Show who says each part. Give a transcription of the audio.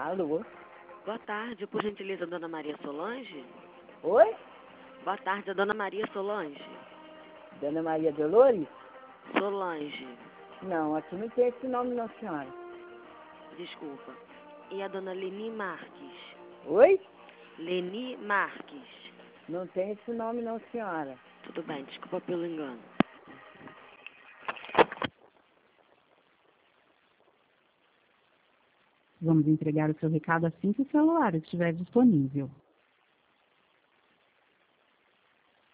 Speaker 1: Alô?
Speaker 2: Boa tarde, por gentileza, Dona Maria Solange?
Speaker 1: Oi?
Speaker 2: Boa tarde, Dona Maria Solange.
Speaker 1: Dona Maria Dolores?
Speaker 2: Solange,
Speaker 1: Não, aqui não tem esse nome não, senhora.
Speaker 2: desculpa. E a Dona Leni Marques?
Speaker 1: Oi?
Speaker 2: Leni Marques.
Speaker 1: Não tem esse nome não, senhora.
Speaker 2: Tudo bem, desculpa pelo engano.
Speaker 3: Vamos entregar o seu recado assim que o celular estiver disponível.